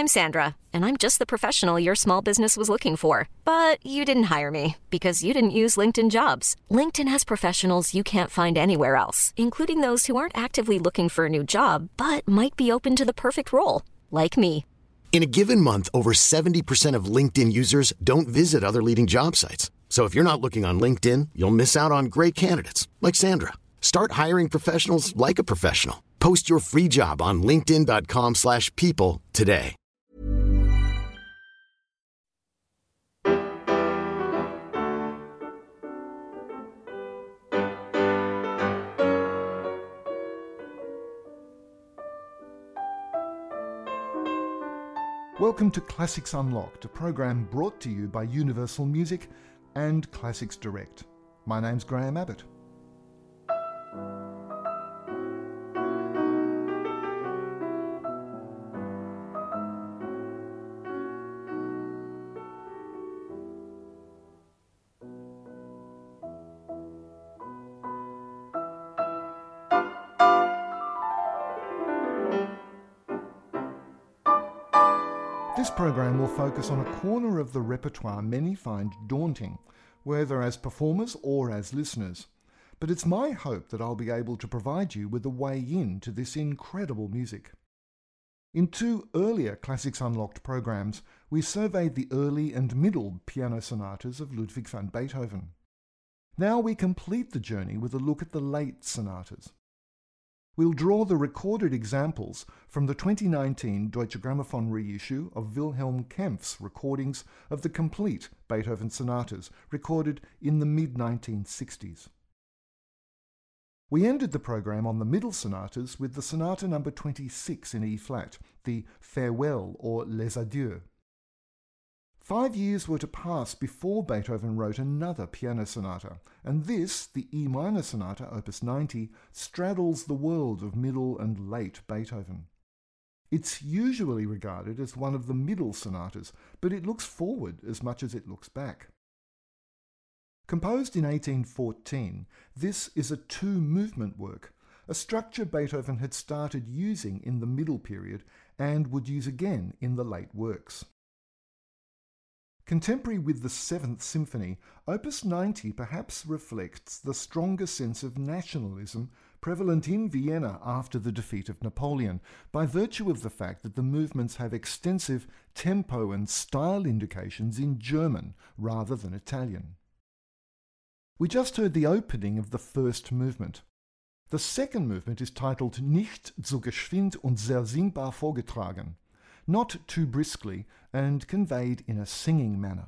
I'm Sandra, and I'm just the professional your small business was looking for. But you didn't hire me because you didn't use LinkedIn Jobs. LinkedIn has professionals you can't find anywhere else, including those who aren't actively looking for a new job, but might be open to the perfect role, like me. In a given month, over 70% of LinkedIn users don't visit other leading job sites. So if you're not looking on LinkedIn, you'll miss out on great candidates like Sandra. Start hiring professionals like a professional. Post your free job on linkedin.com/people today. Welcome to Classics Unlocked, a program brought to you by Universal Music and Classics Direct. My name's Graham Abbott. This program will focus on a corner of the repertoire many find daunting, whether as performers or as listeners. But it's my hope that I'll be able to provide you with a way into this incredible music. In two earlier Classics Unlocked programs, we surveyed the early and middle piano sonatas of Ludwig van Beethoven. Now we complete the journey with a look at the late sonatas. We'll draw the recorded examples from the 2019 Deutsche Grammophon reissue of Wilhelm Kempff's recordings of the complete Beethoven sonatas, recorded in the mid-1960s. We ended the program on the middle sonatas with the sonata number 26 in E-flat, the Farewell or Les Adieux. 5 years were to pass before Beethoven wrote another piano sonata, and this, the E minor sonata, opus 90, straddles the world of middle and late Beethoven. It's usually regarded as one of the middle sonatas, but it looks forward as much as it looks back. Composed in 1814, this is a two-movement work, a structure Beethoven had started using in the middle period and would use again in the late works. Contemporary with the Seventh Symphony, Opus 90 perhaps reflects the stronger sense of nationalism prevalent in Vienna after the defeat of Napoleon, by virtue of the fact that the movements have extensive tempo and style indications in German rather than Italian. We just heard the opening of the first movement. The second movement is titled Nicht so geschwind und sehr singbar vorgetragen, not too briskly and conveyed in a singing manner.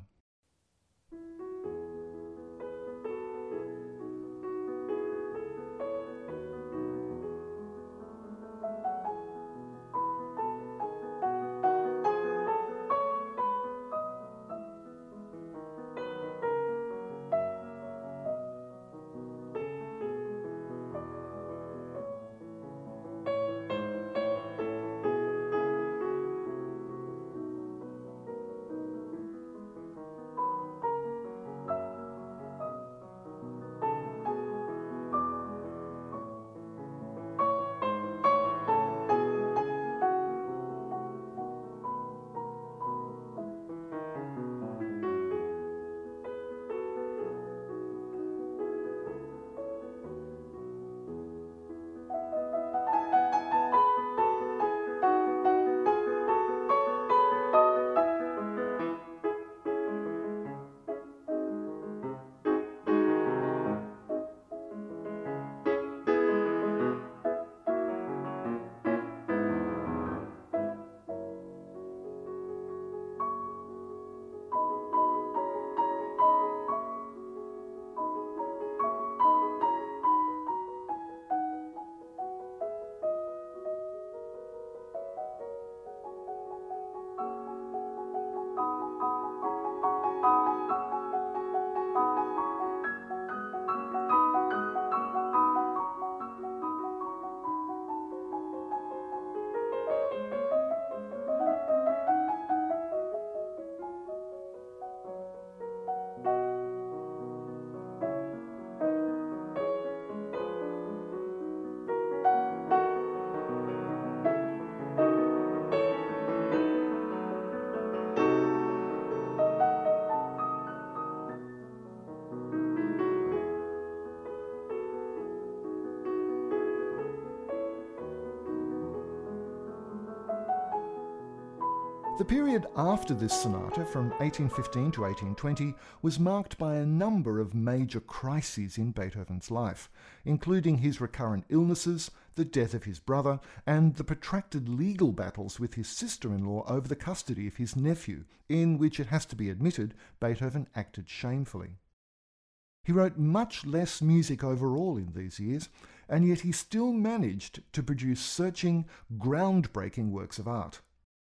The period after this sonata, from 1815 to 1820, was marked by a number of major crises in Beethoven's life, including his recurrent illnesses, the death of his brother, and the protracted legal battles with his sister-in-law over the custody of his nephew, in which, it has to be admitted, Beethoven acted shamefully. He wrote much less music overall in these years, and yet he still managed to produce searching, groundbreaking works of art.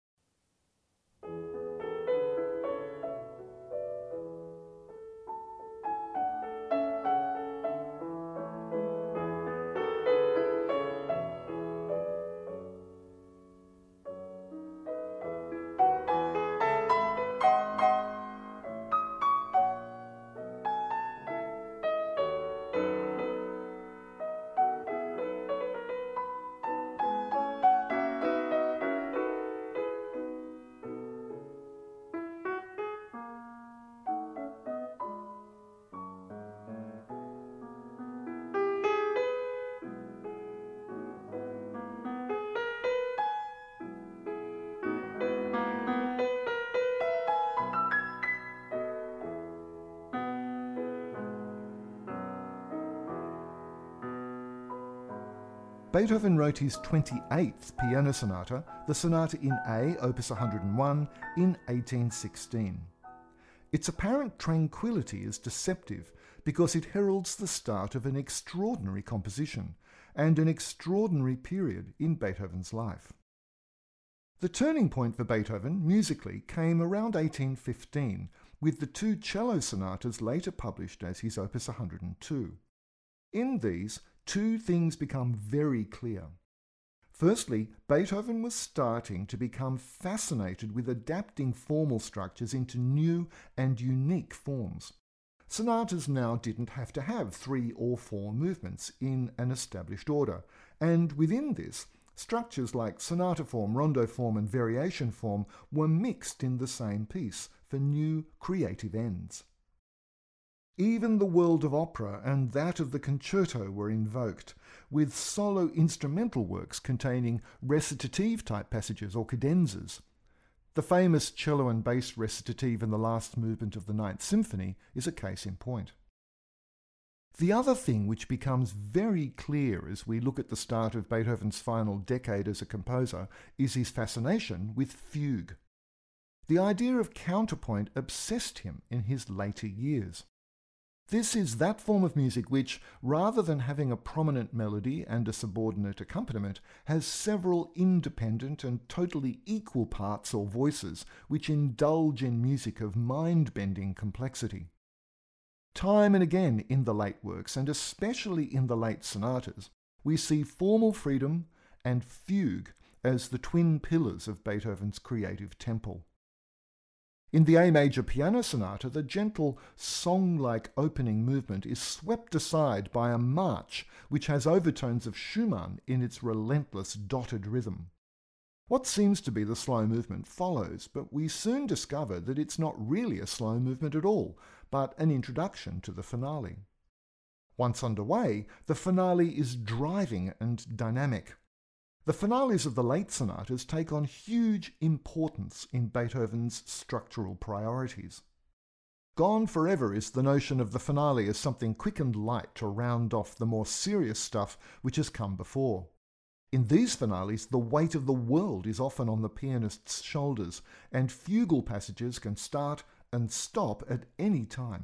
Beethoven wrote his 28th piano sonata, the Sonata in A, opus 101, in 1816. Its apparent tranquility is deceptive because it heralds the start of an extraordinary composition and an extraordinary period in Beethoven's life. The turning point for Beethoven, musically, came around 1815, with the two cello sonatas later published as his opus 102. In these, two things become very clear. Firstly, Beethoven was starting to become fascinated with adapting formal structures into new and unique forms. Sonatas now didn't have to have 3 or 4 movements in an established order, and within this, structures like sonata form, rondo form, and variation form were mixed in the same piece for new creative ends. Even the world of opera and that of the concerto were invoked, with solo instrumental works containing recitative-type passages or cadenzas. The famous cello and bass recitative in the last movement of the Ninth Symphony is a case in point. The other thing which becomes very clear as we look at the start of Beethoven's final decade as a composer is his fascination with fugue. The idea of counterpoint obsessed him in his later years. This is that form of music which, rather than having a prominent melody and a subordinate accompaniment, has several independent and totally equal parts or voices which indulge in music of mind-bending complexity. Time and again in the late works, and especially in the late sonatas, we see formal freedom and fugue as the twin pillars of Beethoven's creative temple. In the A major piano sonata, the gentle, song-like opening movement is swept aside by a march which has overtones of Schumann in its relentless dotted rhythm. What seems to be the slow movement follows, but we soon discover that it's not really a slow movement at all, but an introduction to the finale. Once underway, the finale is driving and dynamic. The finales of the late sonatas take on huge importance in Beethoven's structural priorities. Gone forever is the notion of the finale as something quick and light to round off the more serious stuff which has come before. In these finales, the weight of the world is often on the pianist's shoulders, and fugal passages can start and stop at any time.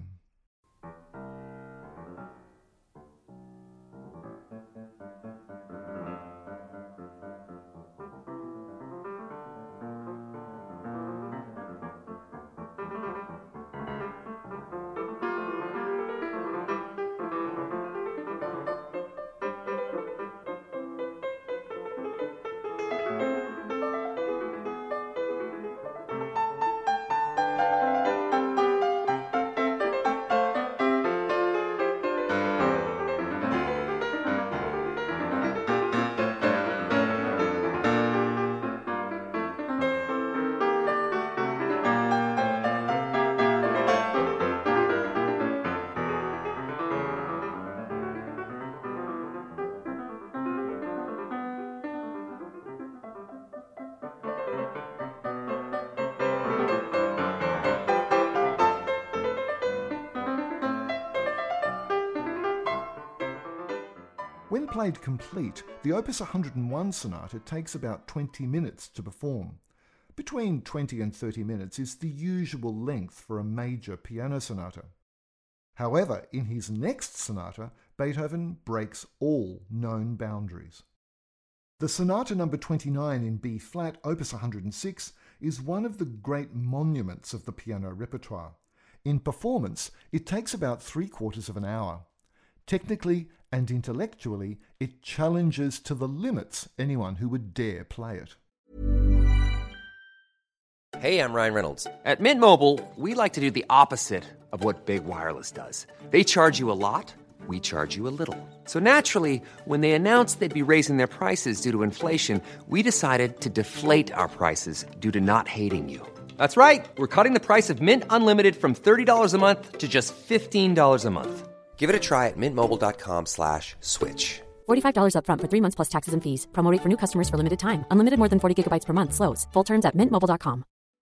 played complete, the Opus 101 Sonata takes about 20 minutes to perform. Between 20 and 30 minutes is the usual length for a major piano sonata. However, in his next sonata, Beethoven breaks all known boundaries. The Sonata number 29 in B-flat, Opus 106, is one of the great monuments of the piano repertoire. In performance, it takes about 3/4 of an hour. Technically and intellectually, it challenges to the limits anyone who would dare play it. Hey, I'm Ryan Reynolds. At Mint Mobile, we like to do the opposite of what Big Wireless does. They charge you a lot, we charge you a little. So naturally, when they announced they'd be raising their prices due to inflation, we decided to deflate our prices due to not hating you. That's right. We're cutting the price of Mint Unlimited from $30 a month to just $15 a month. Give it a try at mintmobile.com/switch. $45 up front for 3 months plus taxes and fees. Promo rate for new customers for limited time. Unlimited more than 40 gigabytes per month. Slows full terms at mintmobile.com.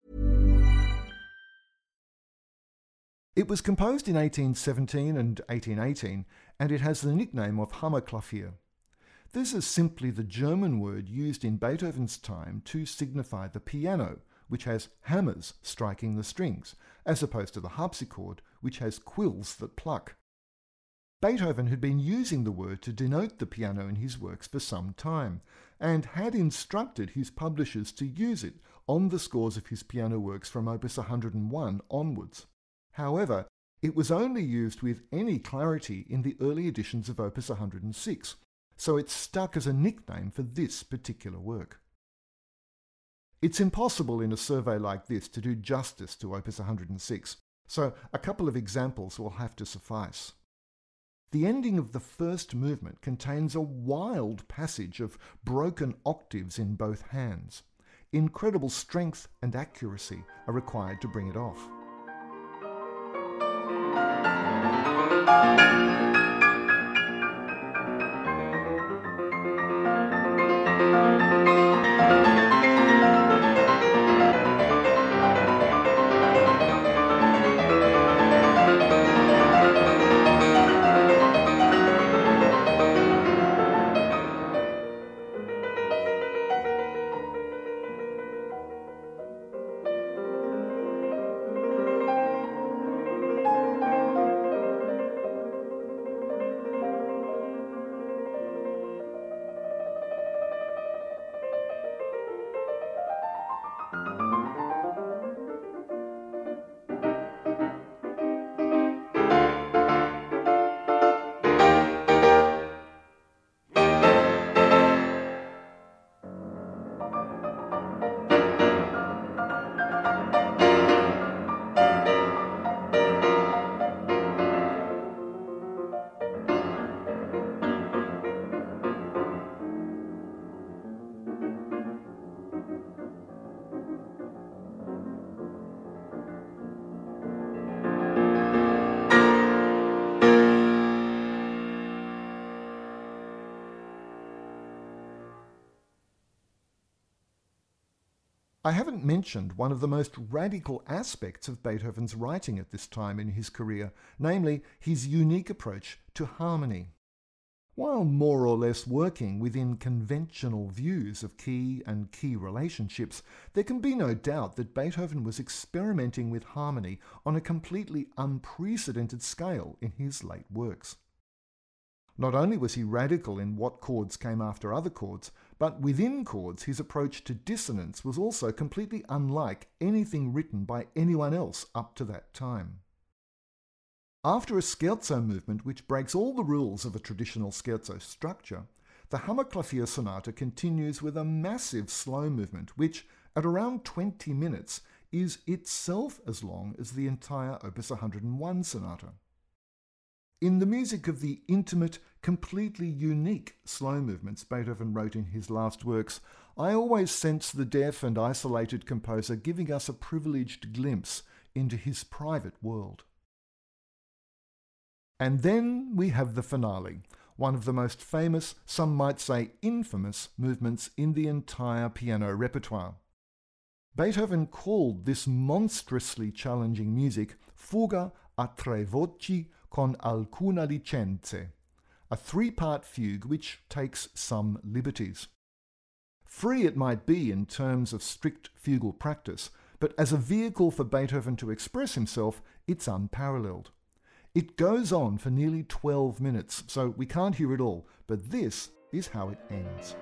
It was composed in 1817 and 1818, and it has the nickname of Hammerklavier. This is simply the German word used in Beethoven's time to signify the piano, which has hammers striking the strings, as opposed to the harpsichord, which has quills that pluck. Beethoven had been using the word to denote the piano in his works for some time, and had instructed his publishers to use it on the scores of his piano works from Opus 101 onwards. However, it was only used with any clarity in the early editions of Opus 106, so it stuck as a nickname for this particular work. It's impossible in a survey like this to do justice to Opus 106, so a couple of examples will have to suffice. The ending of the first movement contains a wild passage of broken octaves in both hands. Incredible strength and accuracy are required to bring it off. I haven't mentioned one of the most radical aspects of Beethoven's writing at this time in his career, namely his unique approach to harmony. While more or less working within conventional views of key and key relationships, there can be no doubt that Beethoven was experimenting with harmony on a completely unprecedented scale in his late works. Not only was he radical in what chords came after other chords, but within chords his approach to dissonance was also completely unlike anything written by anyone else up to that time. After a scherzo movement which breaks all the rules of a traditional scherzo structure, the Hammerklavier Sonata continues with a massive slow movement which, at around 20 minutes, is itself as long as the entire Opus 101 Sonata. In the music of the intimate, completely unique slow movements Beethoven wrote in his last works, I always sense the deaf and isolated composer giving us a privileged glimpse into his private world. And then we have the finale, one of the most famous, some might say infamous, movements in the entire piano repertoire. Beethoven called this monstrously challenging music Fuga a tre voci con alcuna licenze, a 3-part fugue which takes some liberties. Free it might be in terms of strict fugal practice, but as a vehicle for Beethoven to express himself, it's unparalleled. It goes on for nearly 12 minutes, so we can't hear it all, but this is how it ends.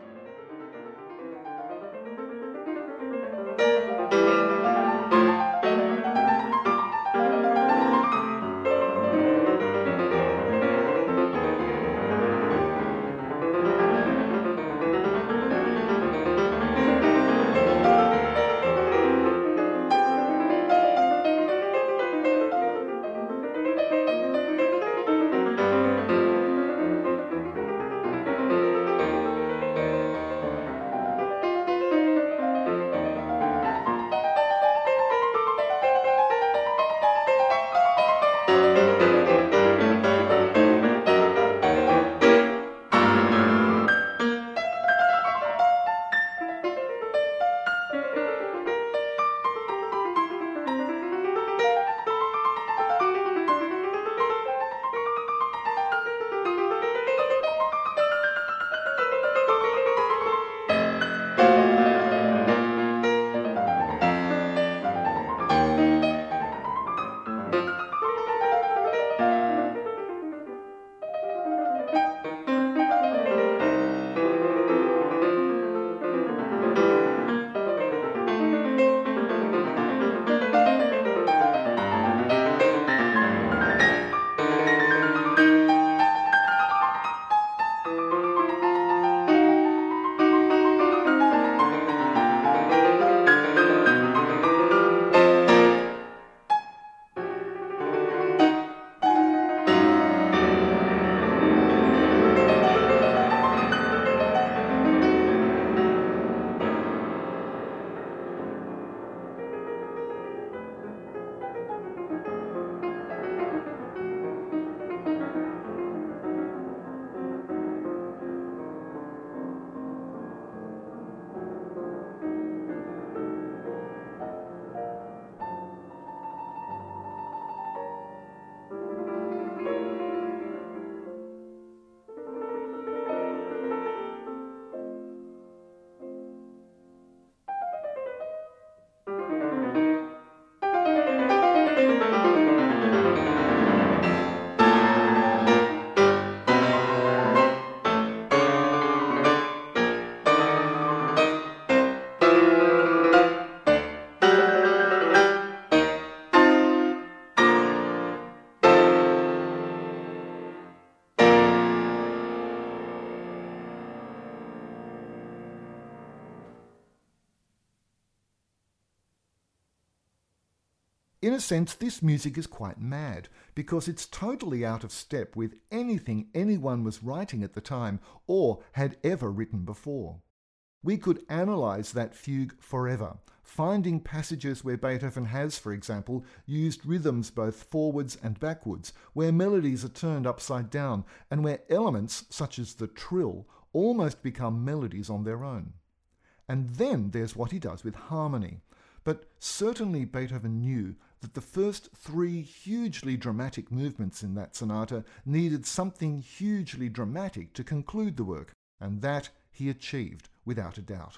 In a sense, this music is quite mad, because it's totally out of step with anything anyone was writing at the time or had ever written before. We could analyse that fugue forever, finding passages where Beethoven has, for example, used rhythms both forwards and backwards, where melodies are turned upside down, and where elements, such as the trill, almost become melodies on their own. And then there's what he does with harmony. But certainly Beethoven knew that the first 3 hugely dramatic movements in that sonata needed something hugely dramatic to conclude the work, and that he achieved without a doubt.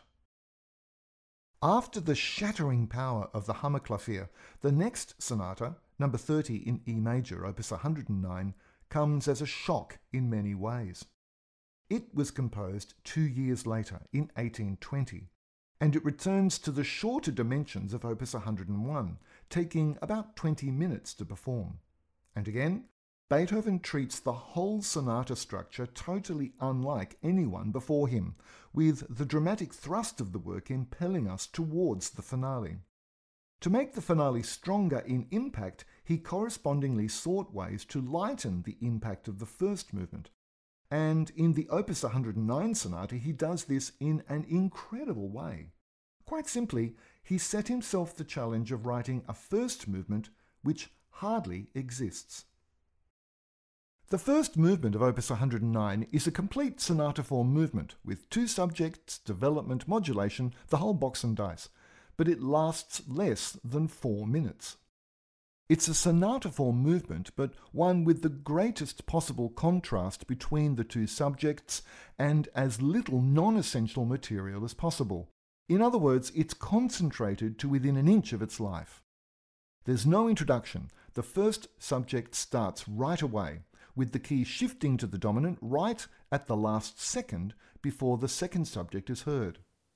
After the shattering power of the Hammerklavier, the next sonata, number 30 in E major, opus 109, comes as a shock in many ways. It was composed 2 years later, in 1820, and it returns to the shorter dimensions of opus 101, taking about 20 minutes to perform. And again, Beethoven treats the whole sonata structure totally unlike anyone before him, with the dramatic thrust of the work impelling us towards the finale. To make the finale stronger in impact, he correspondingly sought ways to lighten the impact of the first movement. And in the opus 109 sonata, he does this in an incredible way. Quite simply, he set himself the challenge of writing a first movement which hardly exists. The first movement of opus 109 is a complete sonata form movement with 2 subjects, development, modulation, the whole box and dice, but it lasts less than 4 minutes. It's a sonatiform movement, but one with the greatest possible contrast between the two subjects and as little non-essential material as possible. In other words, it's concentrated to within an inch of its life. There's no introduction. The first subject starts right away, with the key shifting to the dominant right at the last second before the second subject is heard.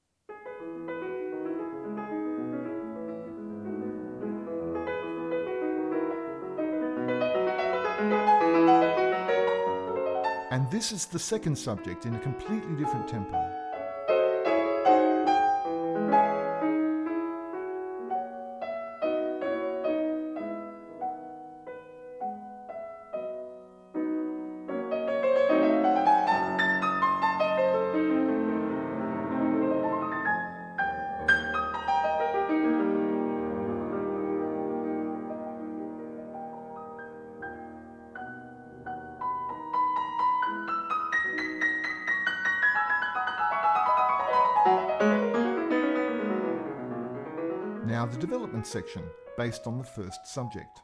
And this is the second subject in a completely different tempo. Now the development section, based on the first subject.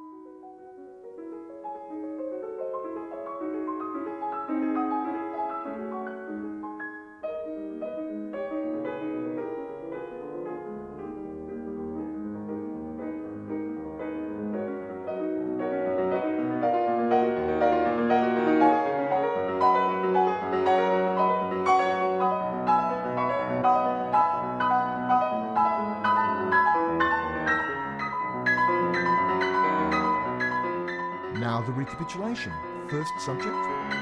Now the recapitulation. First subject.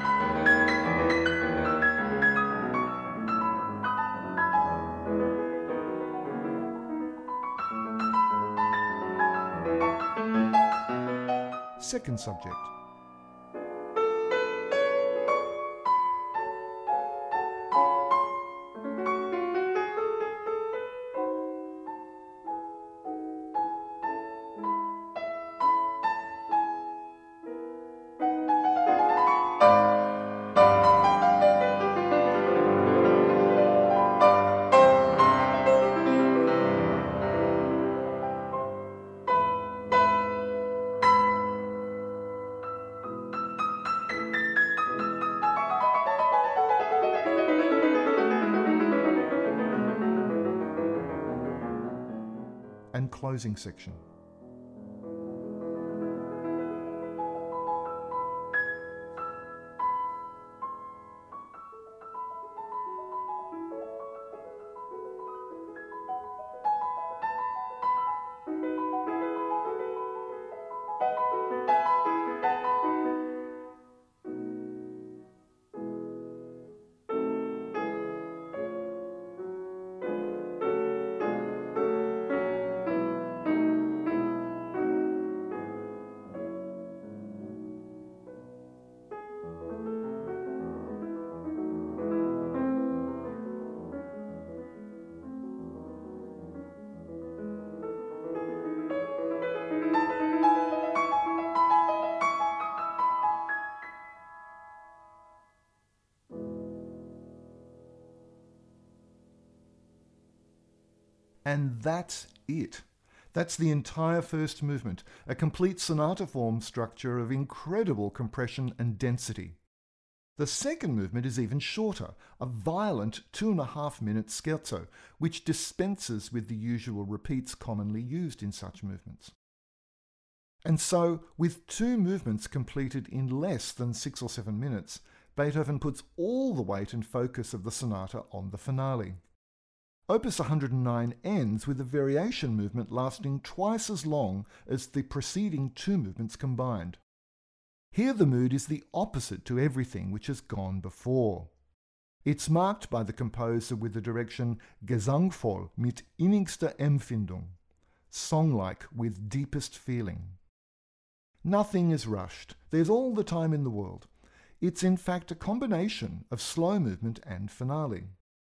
Second subject. And closing section. And that's it. That's the entire first movement, a complete sonata-form structure of incredible compression and density. The second movement is even shorter, a violent 2.5-minute scherzo, which dispenses with the usual repeats commonly used in such movements. And so, with two movements completed in less than 6 or 7 minutes, Beethoven puts all the weight and focus of the sonata on the finale. Opus 109 ends with a variation movement lasting twice as long as the preceding two movements combined. Here the mood is the opposite to everything which has gone before. It's marked by the composer with the direction gesangvoll mit innigster Empfindung, song-like with deepest feeling. Nothing is rushed. There's all the time in the world. It's in fact a combination of slow movement and finale.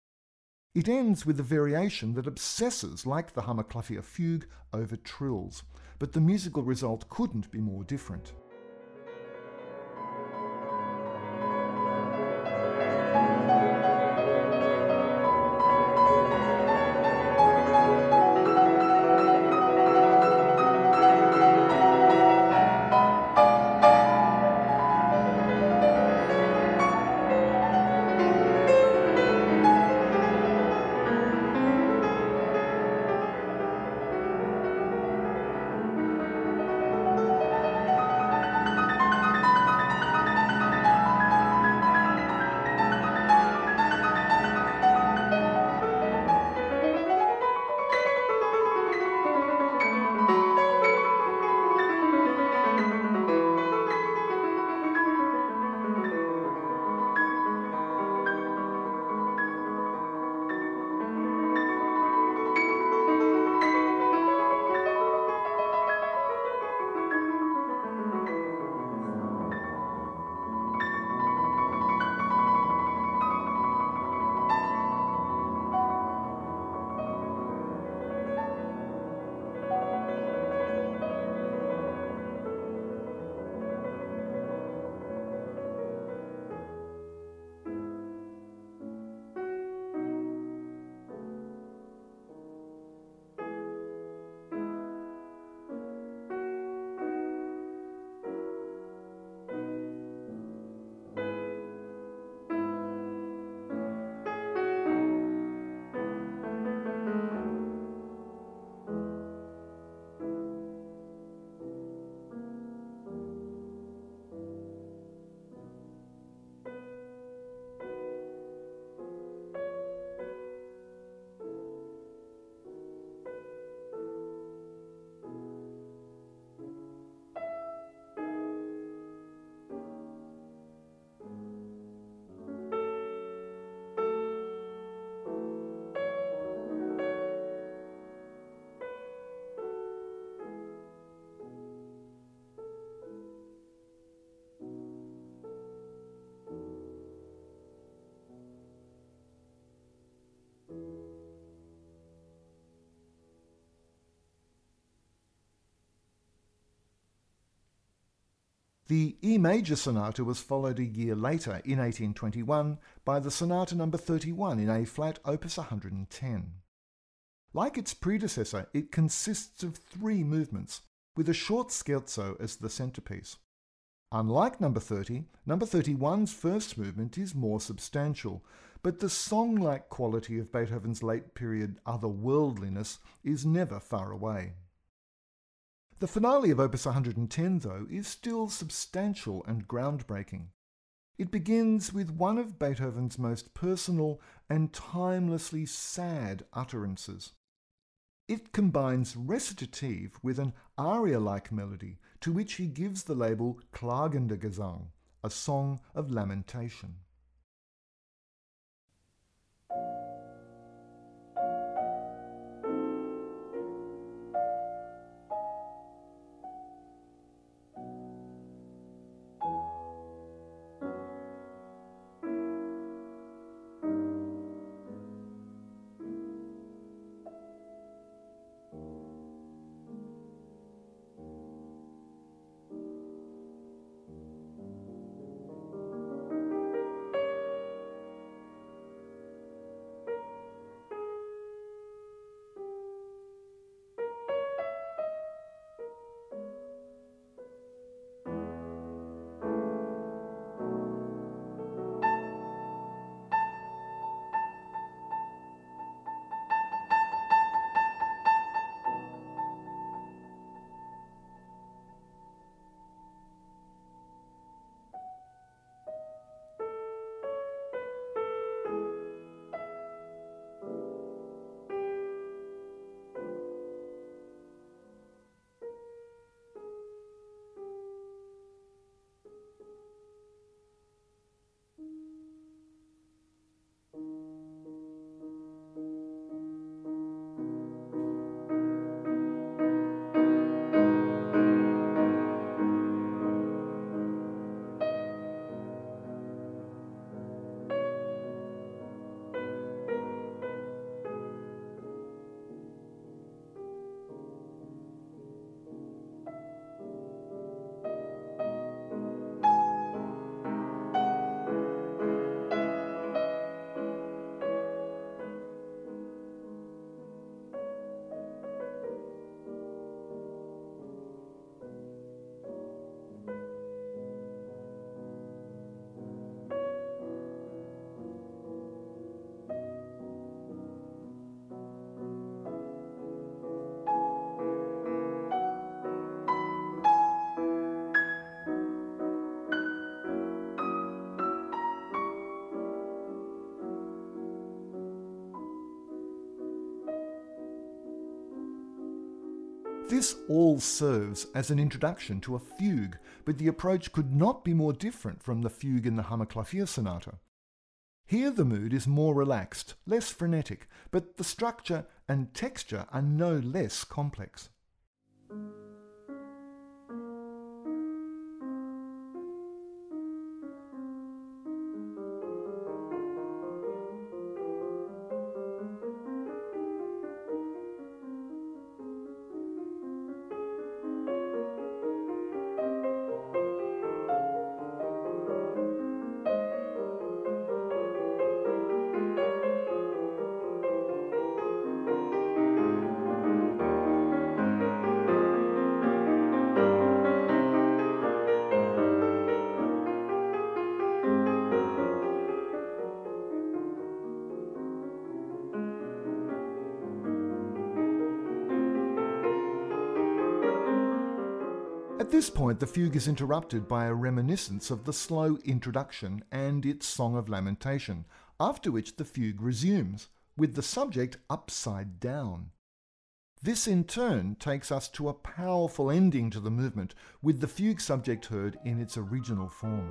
It ends with a variation that obsesses, like the Hammerklavier fugue, over trills, but the musical result couldn't be more different. The E major sonata was followed a year later, in 1821, by the Sonata No. 31 in A-flat, opus 110. Like its predecessor, it consists of 3 movements, with a short scherzo as the centerpiece. Unlike No. 30, No. 31's first movement is more substantial, but the song-like quality of Beethoven's late-period otherworldliness is never far away. The finale of Opus 110, though, is still substantial and groundbreaking. It begins with one of Beethoven's most personal and timelessly sad utterances. It combines recitative with an aria-like melody to which he gives the label Klagender Gesang, a song of lamentation. This all serves as an introduction to a fugue, but the approach could not be more different from the fugue in the Hammerklavier Sonata. Here the mood is more relaxed, less frenetic, but the structure and texture are no less complex. At this point, the fugue is interrupted by a reminiscence of the slow introduction and its song of lamentation, after which the fugue resumes, with the subject upside down. This in turn takes us to a powerful ending to the movement, with the fugue subject heard in its original form.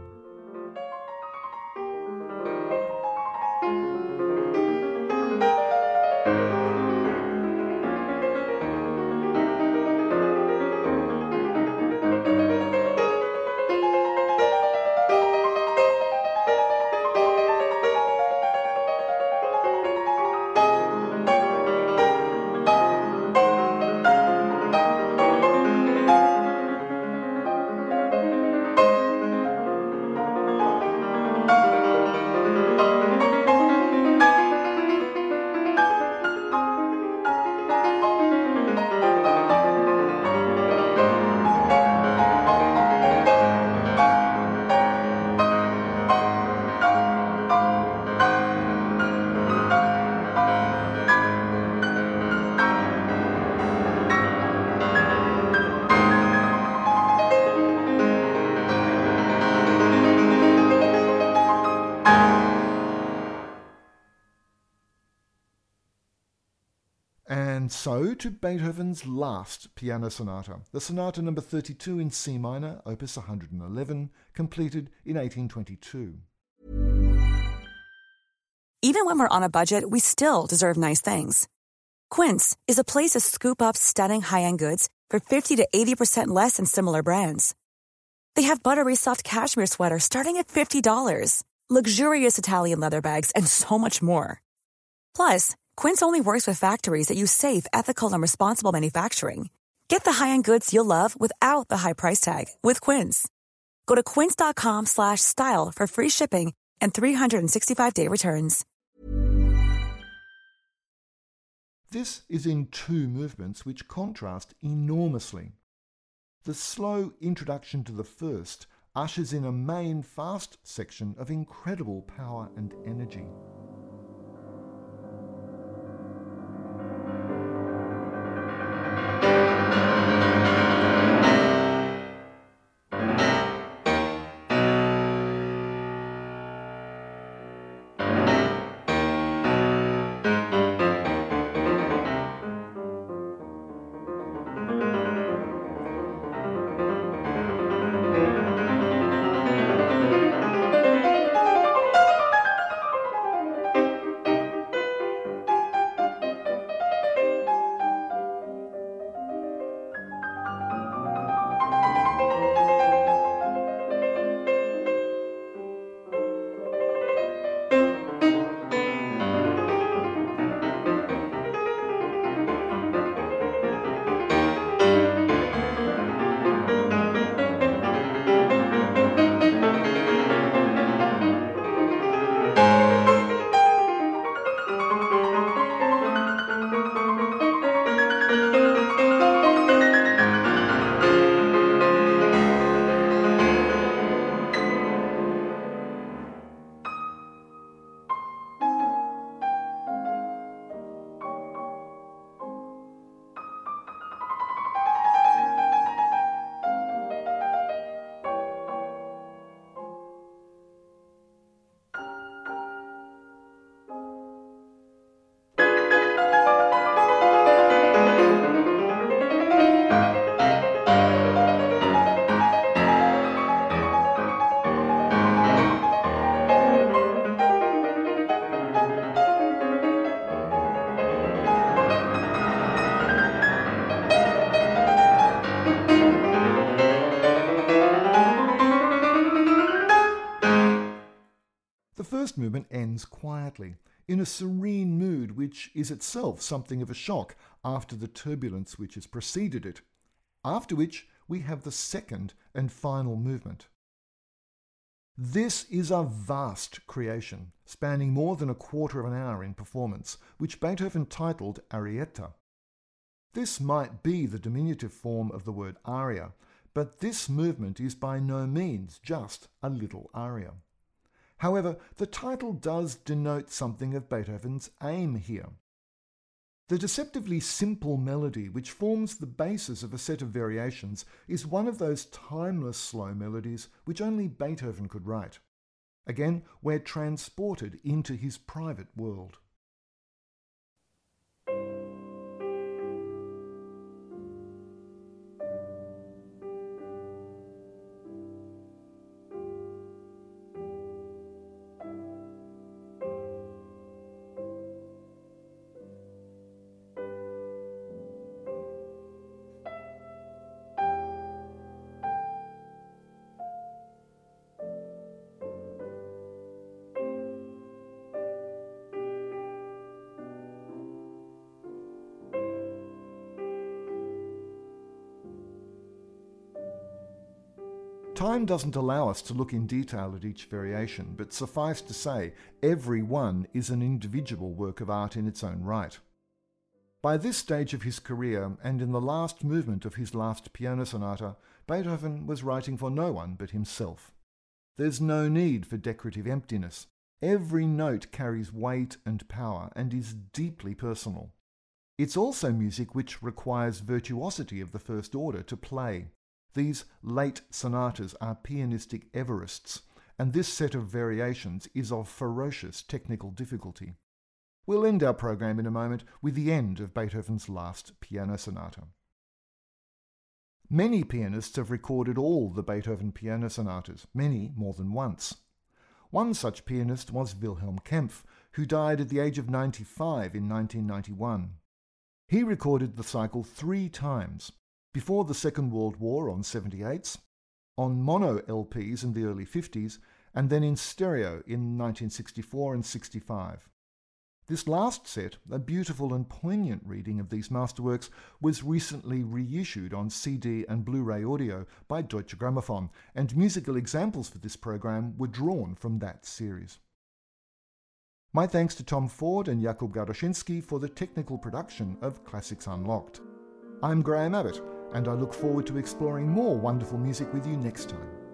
And so to Beethoven's last piano sonata, the Sonata number 32 in C minor, opus 111, completed in 1822. Even when we're on a budget, we still deserve nice things. Quince is a place to scoop up stunning high-end goods for 50 to 80% less than similar brands. They have buttery soft cashmere sweaters starting at $50, luxurious Italian leather bags, and so much more. Plus, Quince only works with factories that use safe, ethical, and responsible manufacturing. Get the high-end goods you'll love without the high price tag with Quince. Go to quince.com/style for free shipping and 365-day returns. This is in two movements which contrast enormously. The slow introduction to the first ushers in a main fast section of incredible power and energy. The first movement ends quietly, in a serene mood which is itself something of a shock after the turbulence which has preceded it, after which we have the second and final movement. This is a vast creation, spanning more than a quarter of an hour in performance, which Beethoven titled Arietta. This might be the diminutive form of the word aria, but this movement is by no means just a little aria. However, the title does denote something of Beethoven's aim here. The deceptively simple melody which forms the basis of a set of variations is one of those timeless slow melodies which only Beethoven could write. Again, we're transported into his private world. Time doesn't allow us to look in detail at each variation, but suffice to say, every one is an individual work of art in its own right. By this stage of his career, and in the last movement of his last piano sonata, Beethoven was writing for no one but himself. There's no need for decorative emptiness. Every note carries weight and power and is deeply personal. It's also music which requires virtuosity of the first order to play. These late sonatas are pianistic Everests, and this set of variations is of ferocious technical difficulty. We'll end our program in a moment with the end of Beethoven's last piano sonata. Many pianists have recorded all the Beethoven piano sonatas, many more than once. One such pianist was Wilhelm Kempff, who died at the age of 95 in 1991. He recorded the cycle 3 times, before the Second World War on 78s, on mono LPs in the early 50s, and then in stereo in 1964 and 65. This last set, a beautiful and poignant reading of these masterworks, was recently reissued on CD and Blu-ray audio by Deutsche Grammophon, and musical examples for this program were drawn from that series. My thanks to Tom Ford and Jakub Gardoszynski for the technical production of Classics Unlocked. I'm Graham Abbott, and I look forward to exploring more wonderful music with you next time.